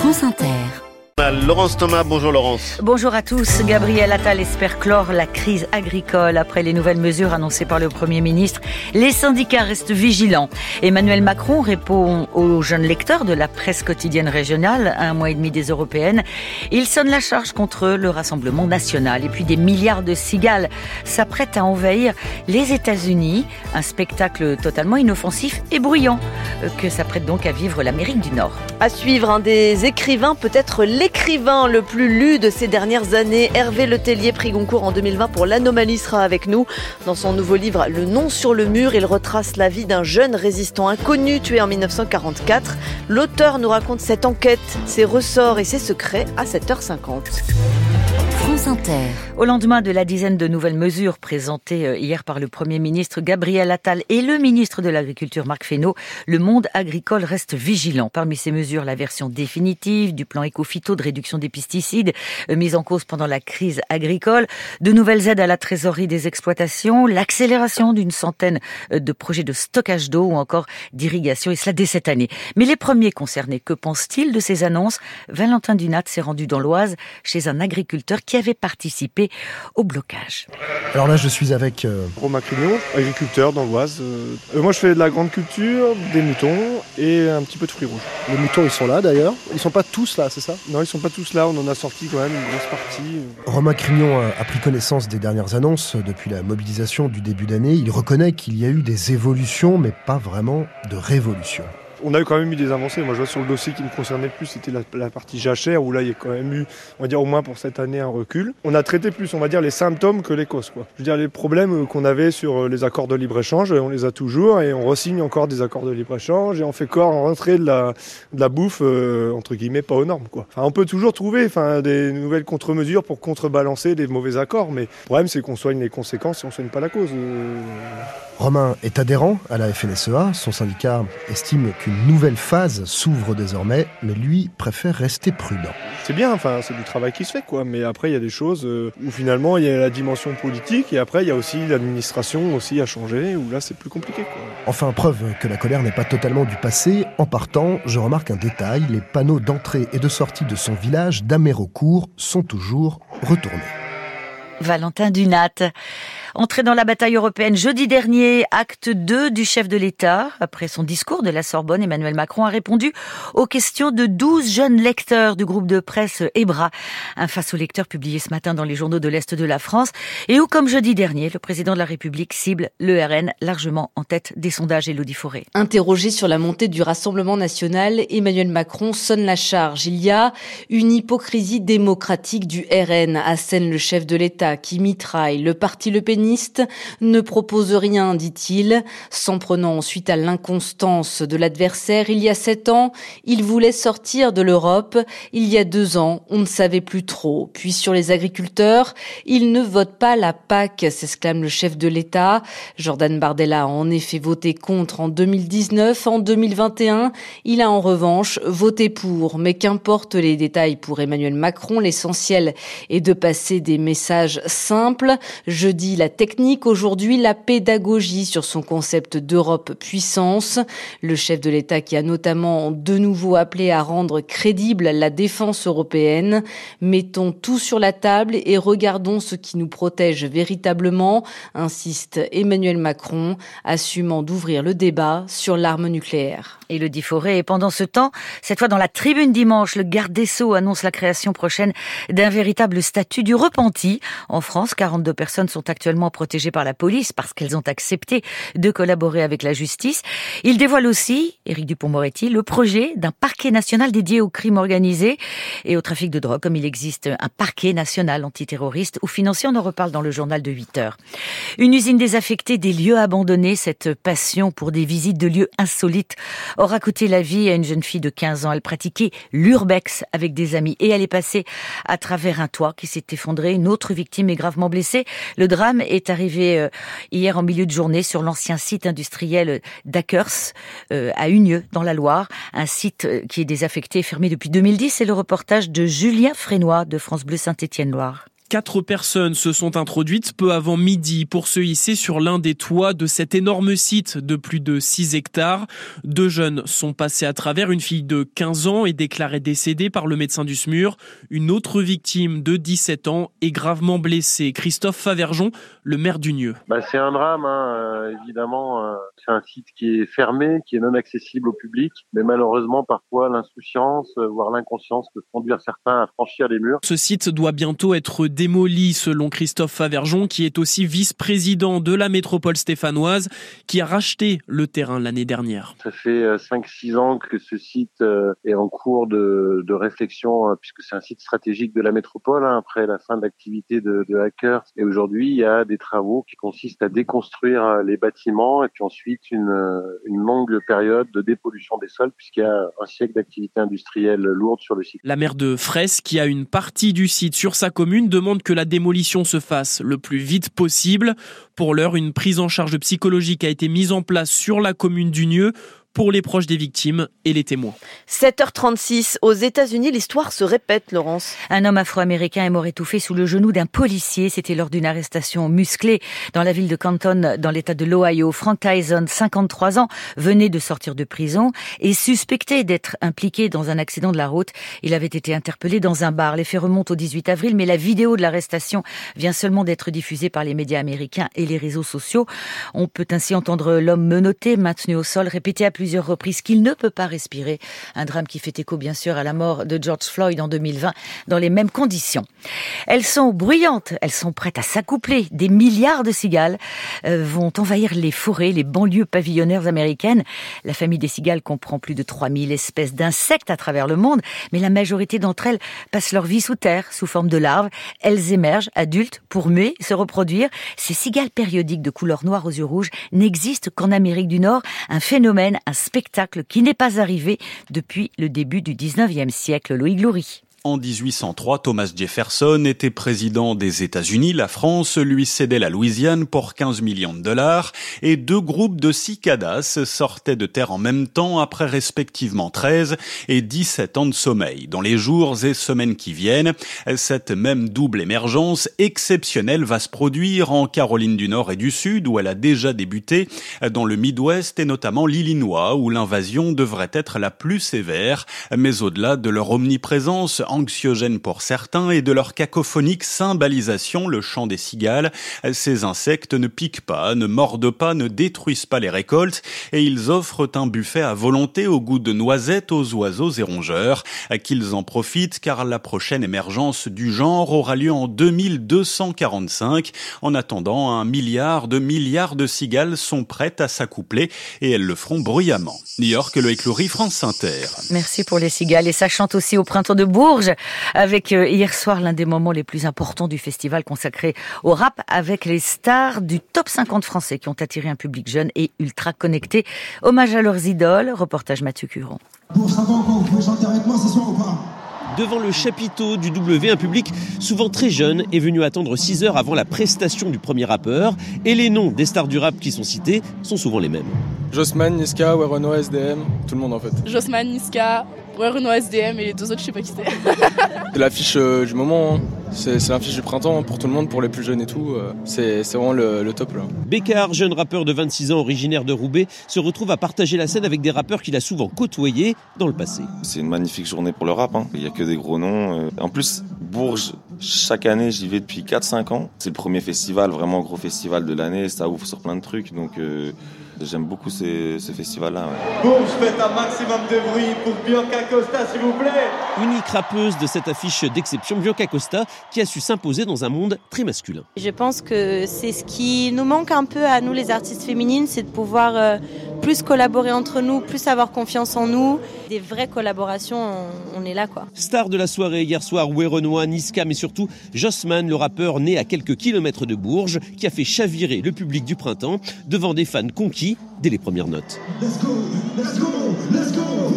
France Inter. Laurence Thomas, bonjour Laurence. Bonjour à tous. Gabriel Attal espère clore la crise agricole. Après les nouvelles mesures annoncées par le Premier ministre, les syndicats restent vigilants. Emmanuel Macron répond aux jeunes lecteurs de la presse quotidienne régionale, à un mois et demi des européennes. Il sonne la charge contre le Rassemblement national. Et puis des milliards de cigales s'apprêtent à envahir les États-Unis. Un spectacle totalement inoffensif et bruyant que s'apprête donc à vivre l'Amérique du Nord. À suivre, un des écrivains, peut-être l'écrivain le plus lu de ces dernières années, Hervé Letellier, prix Goncourt en 2020 pour l'Anomalie, sera avec nous. Dans son nouveau livre Le nom sur le mur, il retrace la vie d'un jeune résistant inconnu tué en 1944. L'auteur nous raconte cette enquête, ses ressorts et ses secrets à 7h50. France Inter. Au lendemain de la dizaine de nouvelles mesures présentées hier par le Premier ministre Gabriel Attal et le ministre de l'Agriculture Marc Fesneau, le monde agricole reste vigilant. Parmi ces mesures, la version définitive du plan éco-phyto de réduction des pesticides mise en cause pendant la crise agricole, de nouvelles aides à la trésorerie des exploitations, l'accélération d'une centaine de projets de stockage d'eau ou encore d'irrigation, et cela dès cette année. Mais les premiers concernés, que pense-t-il de ces annonces ? Valentin Dunat s'est rendu dans l'Oise chez un agriculteur qui avait participé au blocage. Alors là, je suis avec Romain Crignon, agriculteur dans l'Oise. Moi, je fais de la grande culture, des moutons et un petit peu de fruits rouges. Les moutons, ils sont là d'ailleurs. Ils sont pas tous là, c'est ça ? Non, ils sont pas tous là. On en a sorti quand même une grosse partie. Romain Crignon a pris connaissance des dernières annonces depuis la mobilisation du début d'année. Il reconnaît qu'il y a eu des évolutions, mais pas vraiment de révolution. On a quand même eu des avancées. Moi, je vois sur le dossier qui me concernait le plus, c'était la partie jachère, où là, il y a quand même eu, on va dire, au moins pour cette année, un recul. On a traité plus, on va dire, les symptômes que les causes, quoi. Je veux dire, les problèmes qu'on avait sur les accords de libre-échange, on les a toujours, et on re-signe encore des accords de libre-échange, et on fait encore rentrer de la bouffe, entre guillemets, pas aux normes, quoi. Enfin, on peut toujours trouver, des nouvelles contre-mesures pour contrebalancer des mauvais accords, mais le problème, c'est qu'on soigne les conséquences et on soigne pas la cause. Romain est adhérent à la FNSEA. Son syndicat estime qu'une nouvelle phase s'ouvre désormais, mais lui préfère rester prudent. C'est bien, c'est du travail qui se fait, quoi. Mais après, il y a des choses où finalement, il y a la dimension politique et après, il y a aussi l'administration aussi à changer, où là, c'est plus compliqué, quoi. Enfin, preuve que la colère n'est pas totalement du passé. En partant, je remarque un détail. Les panneaux d'entrée et de sortie de son village d'Amérocourt sont toujours retournés. Valentin Dunat. Entré dans la bataille européenne jeudi dernier, acte 2 du chef de l'État. Après son discours de la Sorbonne, Emmanuel Macron a répondu aux questions de 12 jeunes lecteurs du groupe de presse EBRA. Un face aux lecteurs publié ce matin dans les journaux de l'Est de la France et où, comme jeudi dernier, le président de la République cible le RN largement en tête des sondages. Élodie Fauré. Interrogé sur la montée du Rassemblement national, Emmanuel Macron sonne la charge. Il y a une hypocrisie démocratique du RN, assène le chef de l'État qui mitraille le parti Le Peniste, ne propose rien, dit-il, s'en prenant ensuite à l'inconstance de l'adversaire. Il y a 7 ans, il voulait sortir de l'Europe. Il y a 2 ans, on ne savait plus trop. Puis sur les agriculteurs, ils ne votent pas la PAC, s'exclame le chef de l'État. Jordan Bardella a en effet voté contre en 2019. En 2021, il a en revanche voté pour. Mais qu'importe les détails pour Emmanuel Macron, l'essentiel est de passer des messages simples. Jeudi, la technique, aujourd'hui la pédagogie sur son concept d'Europe puissance. Le chef de l'État qui a notamment de nouveau appelé à rendre crédible la défense européenne. Mettons tout sur la table et regardons ce qui nous protège véritablement, insiste Emmanuel Macron, assumant d'ouvrir le débat sur l'arme nucléaire. Élodie Fauré. Et pendant ce temps, cette fois dans la tribune dimanche, le garde des Sceaux annonce la création prochaine d'un véritable statut du repenti. En France, 42 personnes sont actuellement protégées par la police parce qu'elles ont accepté de collaborer avec la justice. Il dévoile aussi, Éric Dupond-Moretti, le projet d'un parquet national dédié au crime organisé et au trafic de drogue, comme il existe un parquet national antiterroriste ou financier. On en reparle dans le journal de 8h. Une usine désaffectée, des lieux abandonnés, cette passion pour des visites de lieux insolites aura coûté la vie à une jeune fille de 15 ans. Elle pratiquait l'urbex avec des amis et elle est passée à travers un toit qui s'est effondré. Une autre victime est gravement blessée. Le drame est arrivé hier en milieu de journée sur l'ancien site industriel d'Akers à Unieux dans la Loire. Un site qui est désaffecté et fermé depuis 2010. C'est le reportage de Julien Frénois de France Bleu Saint-Étienne-Loire. 4 personnes se sont introduites peu avant midi pour se hisser sur l'un des toits de cet énorme site de plus de 6 hectares. 2 jeunes sont passés à travers. Une fille de 15 ans est déclarée décédée par le médecin du SMUR. Une autre victime de 17 ans est gravement blessée. Christophe Faverjon, le maire d'Unieux. C'est un drame, évidemment. C'est un site qui est fermé, qui est non accessible au public. Mais malheureusement, parfois, l'insouciance, voire l'inconscience peut conduire certains à franchir les murs. Ce site doit bientôt être démoli, selon Christophe Faverjon, qui est aussi vice-président de la métropole stéphanoise, qui a racheté le terrain l'année dernière. Ça fait 5-6 ans que ce site est en cours de réflexion, puisque c'est un site stratégique de la métropole, après la fin de l'activité de Hackers. Et aujourd'hui, il y a des travaux qui consistent à déconstruire les bâtiments et puis ensuite une longue période de dépollution des sols, puisqu'il y a un siècle d'activité industrielle lourde sur le site. La maire de Fraisse, qui a une partie du site sur sa commune, demande que la démolition se fasse le plus vite possible. Pour l'heure, une prise en charge psychologique a été mise en place sur la commune d'Unieux pour les proches des victimes et les témoins. 7h36, aux États-Unis, l'histoire se répète, Laurence. Un homme afro-américain est mort étouffé sous le genou d'un policier. C'était lors d'une arrestation musclée dans la ville de Canton, dans l'état de l'Ohio. Frank Tyson, 53 ans, venait de sortir de prison et suspecté d'être impliqué dans un accident de la route. Il avait été interpellé dans un bar. Les faits remontent au 18 avril, mais la vidéo de l'arrestation vient seulement d'être diffusée par les médias américains et les réseaux sociaux. On peut ainsi entendre l'homme menotté, maintenu au sol, répéter à plusieurs reprises qu'il ne peut pas respirer. Un drame qui fait écho bien sûr à la mort de George Floyd en 2020 dans les mêmes conditions. Elles sont bruyantes, elles sont prêtes à s'accoupler. Des milliards de cigales vont envahir les forêts, les banlieues pavillonnaires américaines. La famille des cigales comprend plus de 3000 espèces d'insectes à travers le monde, mais la majorité d'entre elles passent leur vie sous terre, sous forme de larves. Elles émergent adultes pour muer, se reproduire. Ces cigales périodiques de couleur noire aux yeux rouges n'existent qu'en Amérique du Nord. Un phénomène, un spectacle qui n'est pas arrivé depuis le début du 19e siècle. Loïc Loury. En 1803, Thomas Jefferson était président des États-Unis. La France lui cédait la Louisiane pour 15 millions de dollars et 2 groupes de cicadas sortaient de terre en même temps après respectivement 13 et 17 ans de sommeil. Dans les jours et semaines qui viennent, cette même double émergence exceptionnelle va se produire en Caroline du Nord et du Sud où elle a déjà débuté, dans le Midwest et notamment l'Illinois où l'invasion devrait être la plus sévère. Mais au-delà de leur omniprésence anxiogène pour certains et de leur cacophonique cymbalisation, le chant des cigales, ces insectes ne piquent pas, ne mordent pas, ne détruisent pas les récoltes et ils offrent un buffet à volonté au goût de noisettes aux oiseaux et rongeurs. Qu'ils en profitent car la prochaine émergence du genre aura lieu en 2245. En attendant, 1 milliard de cigales sont prêtes à s'accoupler et elles le feront bruyamment. New York, Loïc Loury, France Inter. Merci pour les cigales et ça chante aussi au printemps de Bourges avec hier soir l'un des moments les plus importants du festival consacré au rap avec les stars du top 50 français qui ont attiré un public jeune et ultra connecté. Hommage à leurs idoles, reportage Mathieu Curon. Pour savoir quoi, vous pouvez chanter avec moi ce soir ou pas ? Devant le chapiteau du W, un public souvent très jeune est venu attendre 6 heures avant la prestation du premier rappeur. Et les noms des stars du rap qui sont cités sont souvent les mêmes. Jossman, Niska, Werenoi, SDM, tout le monde en fait. Jossman, Niska, Werenoi, SDM et les 2 autres je sais pas qui c'était. C'est l'affiche du moment, hein. C'est l'affiche du printemps pour tout le monde, pour les plus jeunes et tout. C'est vraiment le top là. Bécard, jeune rappeur de 26 ans originaire de Roubaix, se retrouve à partager la scène avec des rappeurs qu'il a souvent côtoyés dans le passé. C'est une magnifique journée pour le rap, hein. Il n'y a que des gros noms. En plus, Bourges, chaque année j'y vais depuis 4-5 ans. C'est le premier festival, vraiment gros festival de l'année, ça ouvre sur plein de trucs, donc j'aime beaucoup ce festival-là. Ouais. Bourges, faites un maximum de bruit pour Bianca Costa, s'il vous plaît. Unique rappeuse de cette affiche d'exception, Bianca Costa, qui a su s'imposer dans un monde très masculin. Je pense que c'est ce qui nous manque un peu à nous les artistes féminines, c'est de pouvoir plus collaborer entre nous, plus avoir confiance en nous. Des vraies collaborations, on est là quoi. Star de la soirée hier soir, Werenoi, Niska, mais surtout Jossman, le rappeur né à quelques kilomètres de Bourges, qui a fait chavirer le public du printemps devant des fans conquis dès les premières notes. Let's go, let's go, let's go, let's go.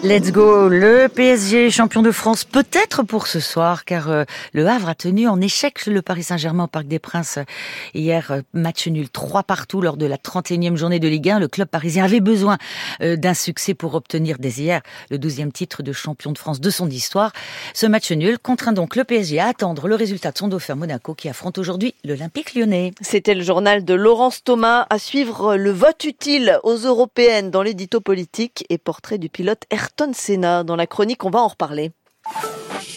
Let's go, le PSG champion de France peut-être pour ce soir car le Havre a tenu en échec le Paris Saint-Germain au Parc des Princes hier, match nul 3-3 lors de la 31e journée de Ligue 1. Le club parisien avait besoin d'un succès pour obtenir dès hier le 12e titre de champion de France de son histoire. Ce match nul contraint donc le PSG à attendre le résultat de son dauphin Monaco qui affronte aujourd'hui l'Olympique Lyonnais. C'était le journal de Laurence Thomas. À suivre le vote utile aux européennes dans l'édito politique et portrait du pilote Ayrton Senna. Dans la chronique, on va en reparler.